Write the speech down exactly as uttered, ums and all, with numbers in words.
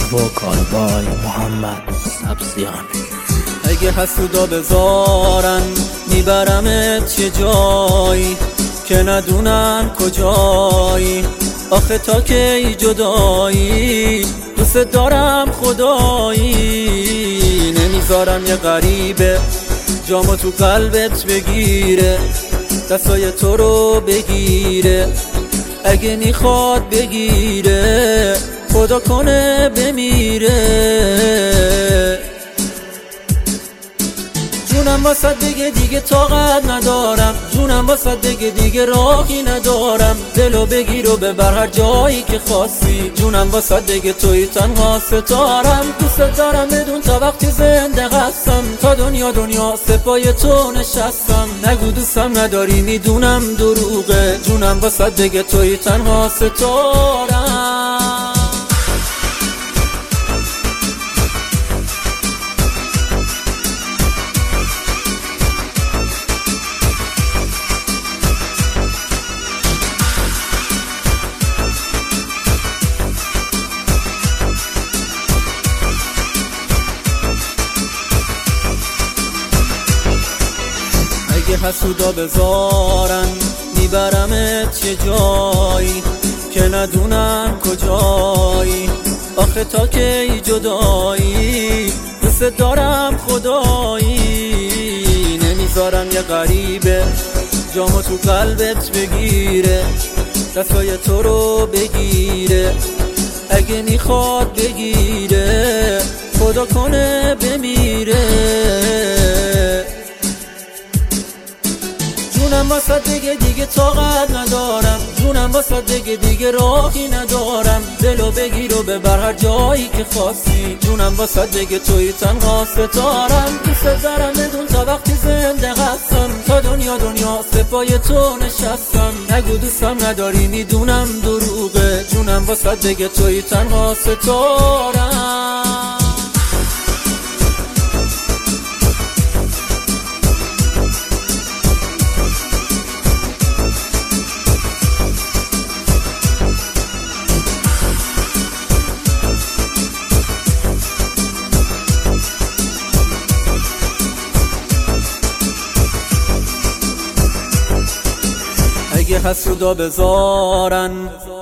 وکال بای محمد سبزیان. اگه حسودا بذارن میبرمت یه جایی که ندونن کجایی، آخه تا کی جدایی، دوست دارم خدایی. نمیذارم یه غریبه جامو تو قلبت بگیره، دستای تو رو بگیره، اگه میخواد بگیره خدا کنه بمیره. جونم واسه دیگه دیگه طاقت ندارم، جونم واسه دیگه دیگه راهی ندارم، دلو بگیر و ببر هر جایی که خواستی. جونم واسه دیگه توی تنها ستارم، دوست دارم بدون تا وقتی زنده هستم، تا دنیا دنیا سپای تو نشستم. نگو دوستم نداری میدونم دروغه، جونم واسه دیگه توی تنها ستارم. اگه حسودا بذارن میبرمت یه جایی که ندونن کجایی، آخه تا کی جدایی، دوست دارم خدایی. نمیذارم یه غریبه جامو تو قلبت بگیره، دستای تو رو بگیره، اگه میخواد بگیره خدا کنه بمیره. جونم واسه دیگه دیگه طاقت ندارم، جونم واسه دیگه دیگه راهی ندارم، دلو بگیر و ببر هر جایی که خواستی. جونم واسه دیگه توی تنها ستارم، دوست دارم بدون تا وقتی زنده هستم، تا دنیا دنیا سپای تو نشستم. نگو دوستم نداری میدونم دروغه، جونم واسه دیگه توی تنها ستارم. اگه حسودا بذارن